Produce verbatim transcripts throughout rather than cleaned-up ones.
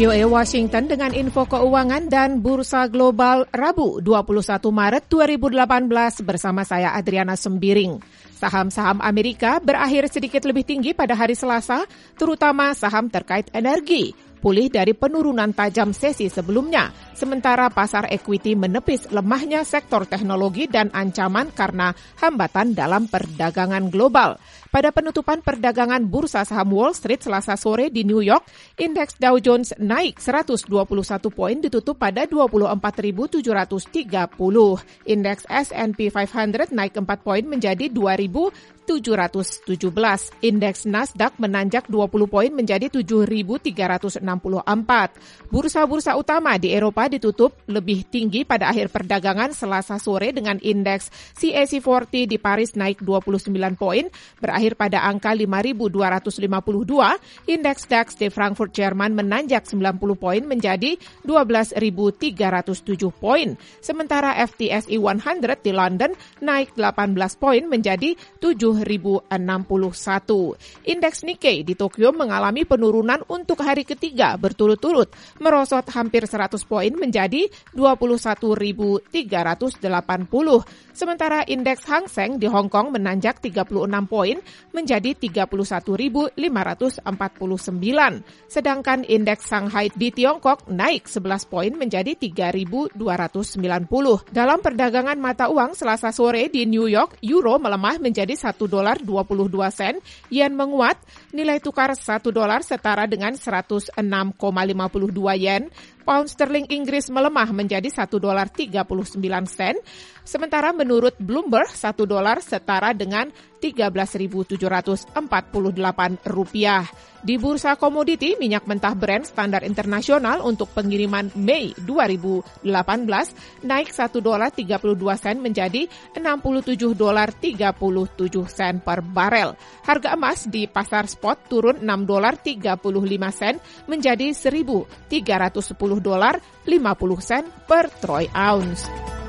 V O A Washington dengan info keuangan dan bursa global Rabu dua puluh satu Maret dua ribu delapan belas bersama saya Adriana Sembiring. Saham-saham Amerika berakhir sedikit lebih tinggi pada hari Selasa, terutama saham terkait energi, pulih dari penurunan tajam sesi sebelumnya, sementara pasar equity menepis lemahnya sektor teknologi dan ancaman karena hambatan dalam perdagangan global. Pada penutupan perdagangan bursa saham Wall Street Selasa sore di New York, indeks Dow Jones naik seratus dua puluh satu poin ditutup pada dua puluh empat ribu tujuh ratus tiga puluh. Indeks S and P lima ratus naik empat poin menjadi dua ribu tujuh ratus tujuh belas. Indeks Nasdaq menanjak dua puluh poin menjadi tujuh ribu tiga ratus enam puluh empat. Bursa-bursa utama di Eropa ditutup lebih tinggi pada akhir perdagangan Selasa sore dengan indeks C A C empat puluh di Paris naik dua puluh sembilan poin, berakhir pada angka lima ribu dua ratus lima puluh dua. Indeks DAX di Frankfurt, Jerman menanjak sembilan puluh poin menjadi dua belas ribu tiga ratus tujuh poin. Sementara F T S E seratus di London naik delapan belas poin menjadi tujuh ribu enam puluh satu. Indeks Nikkei di Tokyo mengalami penurunan untuk hari ketiga berturut-turut, merosot hampir seratus poin menjadi dua puluh satu ribu tiga ratus delapan puluh. Sementara indeks Hang Seng di Hong Kong menanjak tiga puluh enam poin menjadi tiga puluh satu ribu lima ratus empat puluh sembilan. Sedangkan indeks Shanghai di Tiongkok naik sebelas poin menjadi tiga ribu dua ratus sembilan puluh. Dalam perdagangan mata uang Selasa sore di New York, euro melemah menjadi satu dolar dua puluh dua sen, yen menguat, nilai tukar satu dolar setara dengan seratus enam koma lima puluh dua yen, pound sterling Inggris melemah menjadi satu dolar tiga puluh sembilan sen, sementara menurut Bloomberg satu dolar setara dengan tiga belas ribu tujuh ratus empat puluh delapan rupiah. Di bursa komoditi, minyak mentah Brent standar internasional untuk pengiriman Mei dua ribu delapan belas naik satu dolar tiga puluh dua sen menjadi enam puluh tujuh dolar tiga puluh tujuh sen per barel. Harga emas di pasar spot turun enam dolar tiga puluh lima sen menjadi seribu tiga ratus sepuluh dolar lima puluh sen per troy ounce.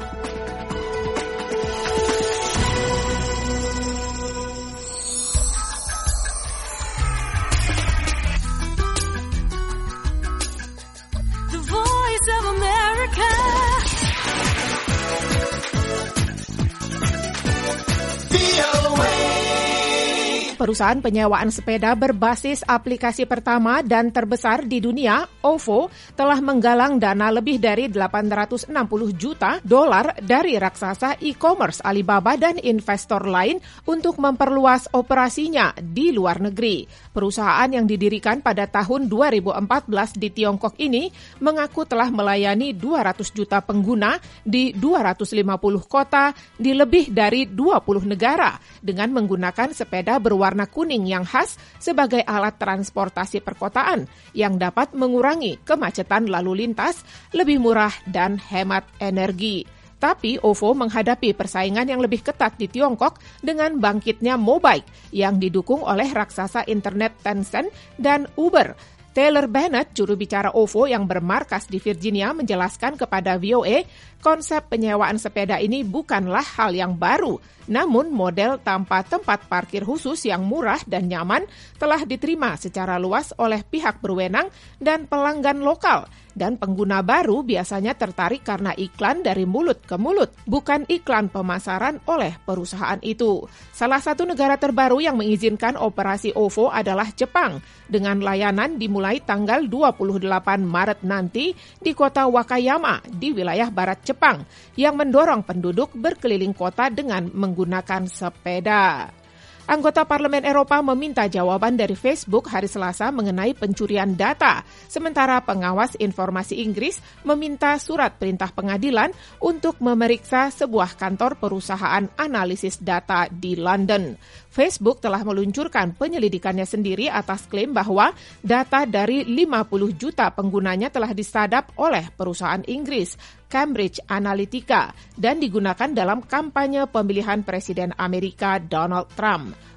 Perusahaan penyewaan sepeda berbasis aplikasi pertama dan terbesar di dunia, O V O, telah menggalang dana lebih dari delapan ratus enam puluh juta dolar dari raksasa e-commerce Alibaba dan investor lain untuk memperluas operasinya di luar negeri. Perusahaan yang didirikan pada tahun dua ribu empat belas di Tiongkok ini mengaku telah melayani dua ratus juta pengguna di dua ratus lima puluh kota di lebih dari dua puluh negara dengan menggunakan sepeda berwarna warna kuning yang khas sebagai alat transportasi perkotaan yang dapat mengurangi kemacetan lalu lintas, lebih murah dan hemat energi. Tapi O V O menghadapi persaingan yang lebih ketat di Tiongkok dengan bangkitnya Mobike yang didukung oleh raksasa internet Tencent dan Uber. Taylor Bennett, juru bicara O V O yang bermarkas di Virginia, menjelaskan kepada V O A, konsep penyewaan sepeda ini bukanlah hal yang baru. Namun model tanpa tempat parkir khusus yang murah dan nyaman telah diterima secara luas oleh pihak berwenang dan pelanggan lokal. Dan pengguna baru biasanya tertarik karena iklan dari mulut ke mulut, bukan iklan pemasaran oleh perusahaan itu. Salah satu negara terbaru yang mengizinkan operasi O V O adalah Jepang, dengan layanan dimulai tanggal dua puluh delapan Maret nanti di kota Wakayama di wilayah barat Jepang, yang mendorong penduduk berkeliling kota dengan menggunakan sepeda. Anggota Parlemen Eropa meminta jawaban dari Facebook hari Selasa mengenai pencurian data, sementara pengawas informasi Inggris meminta surat perintah pengadilan untuk memeriksa sebuah kantor perusahaan analisis data di London. Facebook telah meluncurkan penyelidikannya sendiri atas klaim bahwa data dari lima puluh juta penggunanya telah disadap oleh perusahaan Inggris, Cambridge Analytica, dan digunakan dalam kampanye pemilihan Presiden Amerika Donald Trump.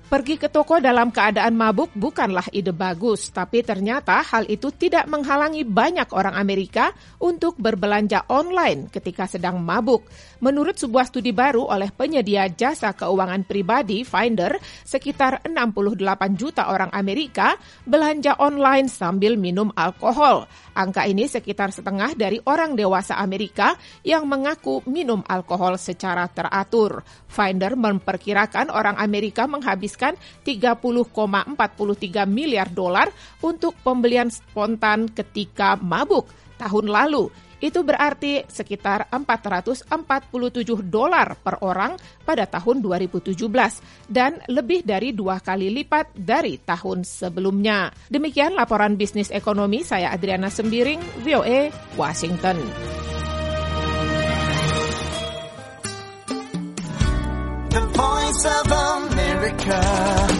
Pergi ke toko dalam keadaan mabuk bukanlah ide bagus, tapi ternyata hal itu tidak menghalangi banyak orang Amerika untuk berbelanja online ketika sedang mabuk. Menurut sebuah studi baru oleh penyedia jasa keuangan pribadi Finder, sekitar enam puluh delapan juta orang Amerika belanja online sambil minum alkohol. Angka ini sekitar setengah dari orang dewasa Amerika yang mengaku minum alkohol secara teratur. Finder memperkirakan orang Amerika menghabiskan tiga puluh koma empat tiga miliar dolar untuk pembelian spontan ketika mabuk tahun lalu. Itu berarti sekitar empat ratus empat puluh tujuh dolar per orang pada tahun dua ribu tujuh belas dan lebih dari dua kali lipat dari tahun sebelumnya. Demikian laporan bisnis ekonomi, saya Adriana Sembiring, V O A, Washington. The Voice of America.